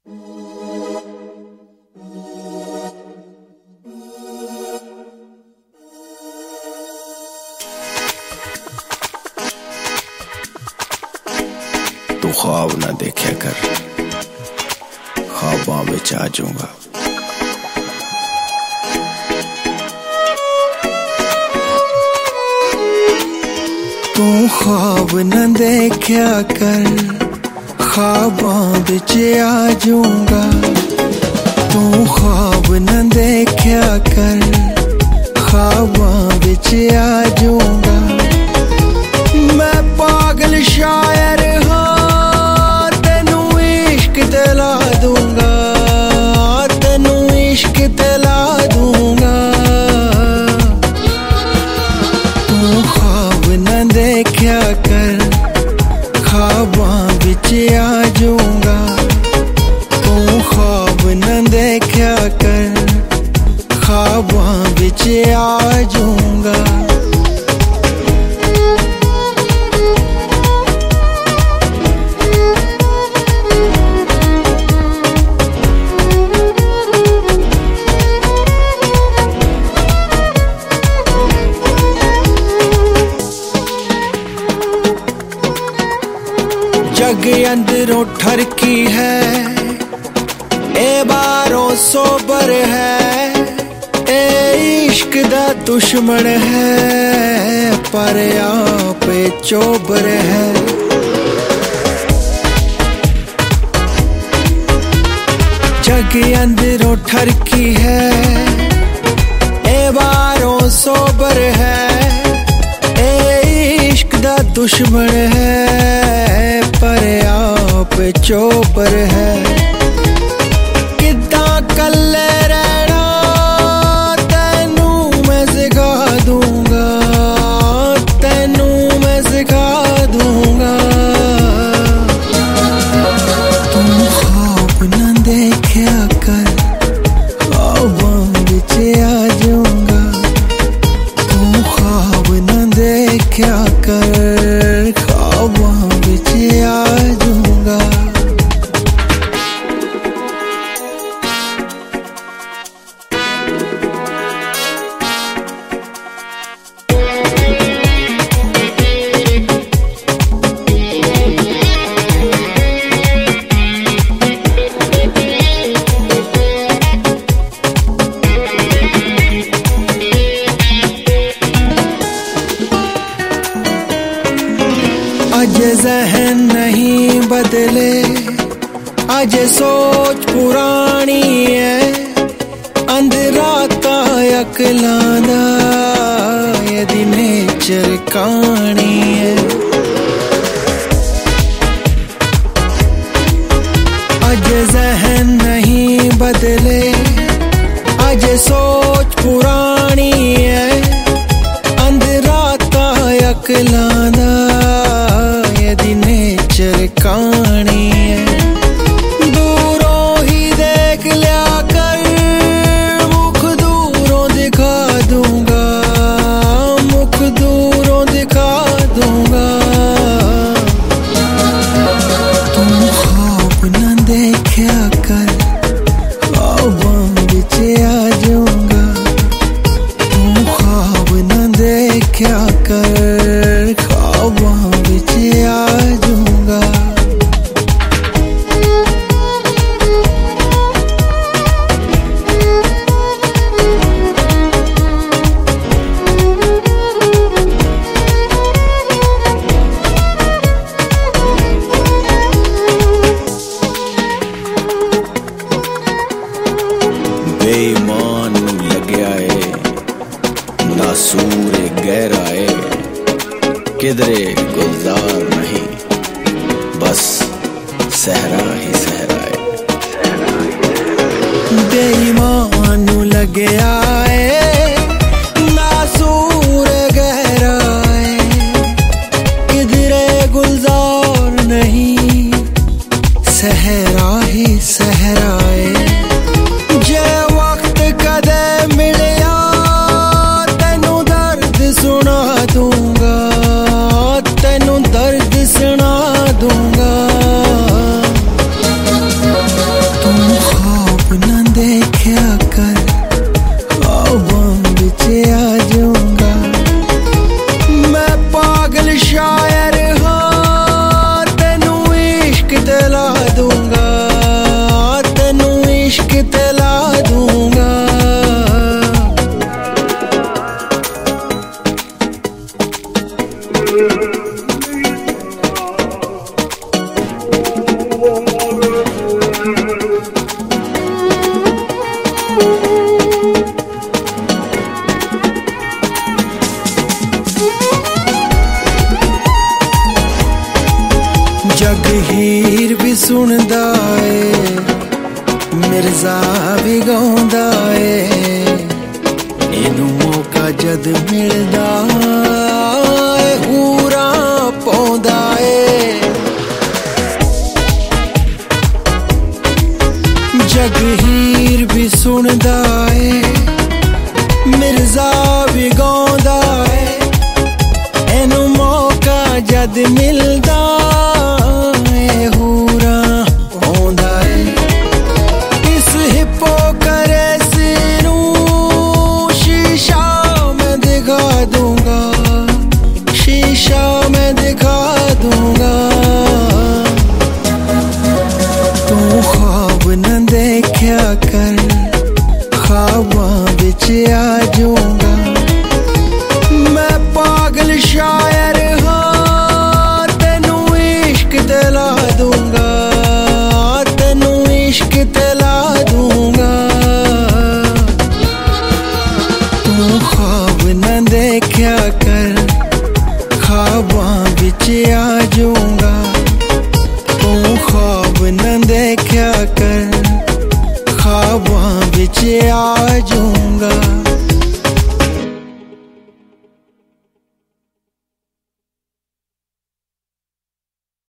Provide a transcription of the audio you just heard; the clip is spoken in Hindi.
तू ख्वाब ना देखा कर, ख्वाबां विच आ जाऊंगा। तू ख्वाब न देखा कर, ख्वाबां विच आ जाऊंगा। तू ख्वाब न देखा कर, ख्वाबां विच आ जाऊंगा। मैं पागल शायर हाँ, तेनू इश्क दिला दूंगा, तेनू इश्क दिला दूंगा। तू ख्वाब न देखा कर, ख्वाबां विच आ जाऊंगा। तू ख्वाब न देखा कर, ख्वाबां विच आ जाऊंगा। जग अंदरों ठरकी है, ए बारों सोबर है। ए इश्क दा दुश्मन है, पर आप चोबर है। जग अंदरों ठरकी है, ए बारों सोबर है। ए इश्क दा दुश्मन है, पर आप चोबर है। किद्दां कल्ले रहना तैनू मैं सिखा दूंगा, तैनू मैं सिखा दूंगा। तू ख्वाब न देखा कर, ख्वाबां विच आ जाऊंगा। तू ख्वाब न देखा कर, ख्वाबां विच आ जाऊंगा। आज ज़हन नहीं बदले, आज सोच पुरानी है। अंधराता अकलांदा ये दिने चरकानी है। आज ज़हन नहीं बदले, आज सोच पुरानी है। अंधराता अकलांदा चरकानी है। दूरों ही देख लिया कर, मुख दूरों दिखा दूंगा, मुख दूरों दिखा दूंगा। तुम ख्वाब न देखा कर, ख्वाबां विच आ जाऊंगा। तुम ख्वाब न देखा कर, ख्वाबां विच आ जाऊंगा। बेईमान लग्या है, नासूर गहरा है। किधरे गुलजार नहीं, बस सहरा ही सहरा है। बेईमान लग्या है, नासूर गहरा है। किधरे गुलजार नहीं, सहरा ही सहरा है। जे वक्त कदे मिलिया, तेनू दर्द सुना दूंगा, तेनू दर्द सुना दूंगा। तू ਏ ਮਿਰਜ਼ਾ ਵੀ ਗਾਉਂਦਾ ਏ ਇਹਨੂੰ ਮੌਕਾ ਜਦ ਮਿਲਦਾ ਏ ਹੂਰਾਂ ਪਾਉਂਦਾ ਏ ਜਗਹੀਰ ਵੀ ਸੁਣਦਾ ਏ ਮਿਰਜ਼ਾ ਵੀ ਗਾਉਂਦਾ ਏ ਇਹਨੂੰ ਮੌਕਾ ਜਦ ਮਿਲਦਾ ਏ ਹੂਰਾਂ ਪਾਉਂਦਾ ਏ ਇਸ ਹਿਪੋਕਰੇਸੀ ਨੂੰ ਸ਼ੀਸ਼ਾ ਮੈਂ ਦਿਖਾ ਦੂੰਗਾ शीशा मैं दिखा दूंगा तू ख्वाब न देखा कर ख्वाबां विच आ जाऊंगा मैं पागल शायर हाँ तेनू इश्क दिला दूंगा तेनू इश्क दिला दूंगा तू ख्वाब न देखा कर ख्वाबां विच आ जाऊंगा तू ख्वाब न देखा कर ख्वाबां विच आ जाऊंगा